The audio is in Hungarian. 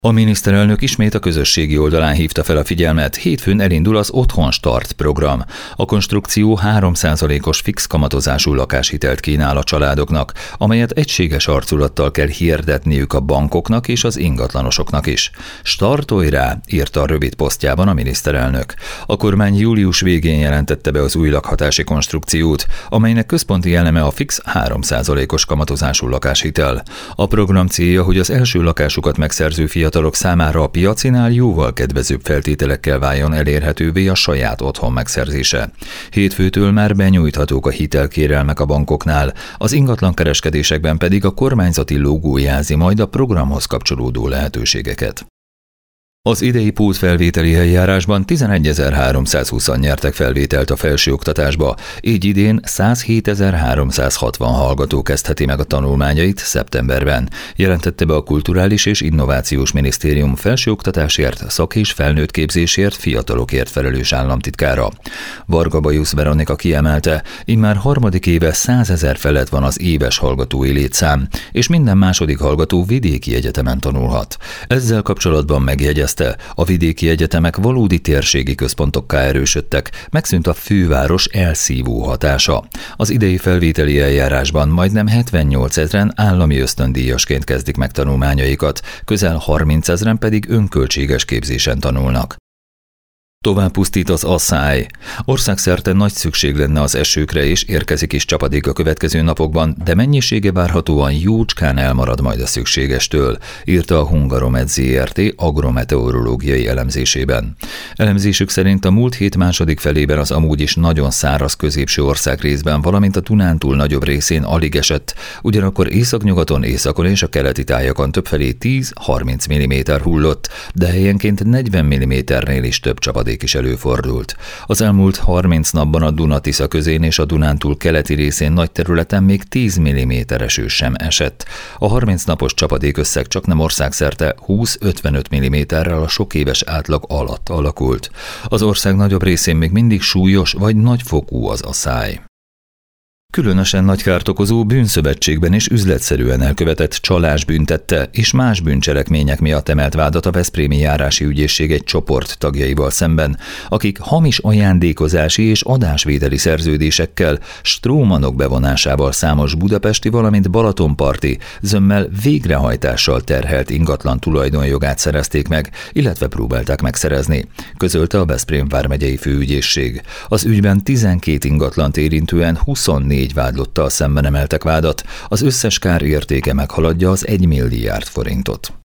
A miniszterelnök ismét a közösségi oldalán hívta fel a figyelmet, hétfőn elindul az Otthon Start program. A konstrukció 3%-os fix kamatozású lakáshitelt kínál a családoknak, amelyet egységes arculattal kell hirdetniük a bankoknak és az ingatlanosoknak is. Startolj rá, írta a rövid posztjában a miniszterelnök. A kormány július végén jelentette be az új lakhatási konstrukciót, amelynek központi eleme a fix 3%-os kamatozású lakáshitel. A program célja, hogy az első lakásukat megszerző fiatalok számára a piacinál jóval kedvezőbb feltételekkel váljon elérhetővé a saját otthon megszerzése. Hétfőtől már benyújthatók a hitelkérelmek a bankoknál, az ingatlankereskedésekben pedig a kormányzati logó jelzi majd a programhoz kapcsolódó lehetőségeket. Az idei pótfelvételi eljárásban 11.320-an nyertek felvételt a felsőoktatásba, így idén 107.360 hallgató kezdheti meg a tanulmányait szeptemberben, jelentette be a Kulturális és Innovációs Minisztérium felsőoktatásért, szak- és felnőttképzésért, fiatalokért felelős államtitkára. Varga Bajusz Veronika kiemelte, immár harmadik éve 100 000 felett van az éves hallgatói létszám, és minden második hallgató vidéki egyetemen tanulhat. Ezzel kapcsolatban megjegyezte, a vidéki egyetemek valódi térségi központokká erősödtek, megszűnt a főváros elszívó hatása. Az idei felvételi eljárásban majdnem 78 000 állami ösztöndíjasként kezdik meg tanulmányaikat, közel 30 000 pedig önköltséges képzésen tanulnak. Tovább pusztít az asszály. Országszerte nagy szükség lenne az esőkre, és érkezik is csapadék a következő napokban, de mennyisége várhatóan jócskán elmarad majd a szükségestől, írta a Hungaromed Zrt. Agrometeorológiai elemzésében. Elemzésük szerint a múlt hét második felében az amúgy is nagyon száraz középső országrészben, valamint a Dunántúl nagyobb részén alig esett, ugyanakkor északnyugaton, északon és a keleti tájakon többfelé 10-30 mm hullott, de helyenként 40 mm-nél is több csapadék is előfordult. Az elmúlt 30 napban a Duna-Tisza közén és a Dunántúl keleti részén nagy területen még 10 mm eső sem esett. A 30 napos csapadékösszeg csaknem országszerte 20-55 mm-rel a sokéves átlag alatt alakult. Az ország nagyobb részén még mindig súlyos vagy nagyfokú az asszály. Különösen nagy kárt okozó bűnszövetségben és üzletszerűen elkövetett csalás büntette és más bűncselekmények miatt emelt vádat a veszprémi járási ügyészség egy csoport tagjaival szemben, akik hamis ajándékozási és adásvételi szerződésekkel, strómanok bevonásával számos budapesti, valamint balatonparti, zömmel végrehajtással terhelt ingatlan tulajdonjogát szerezték meg, illetve próbálták megszerezni, közölte a Veszprém vármegyei főügyészség. Az ügyben 12 ingatlant érintően 24 vádlottal szemben emeltek vádat, az összes kár értéke meghaladja az 1 milliárd forintot.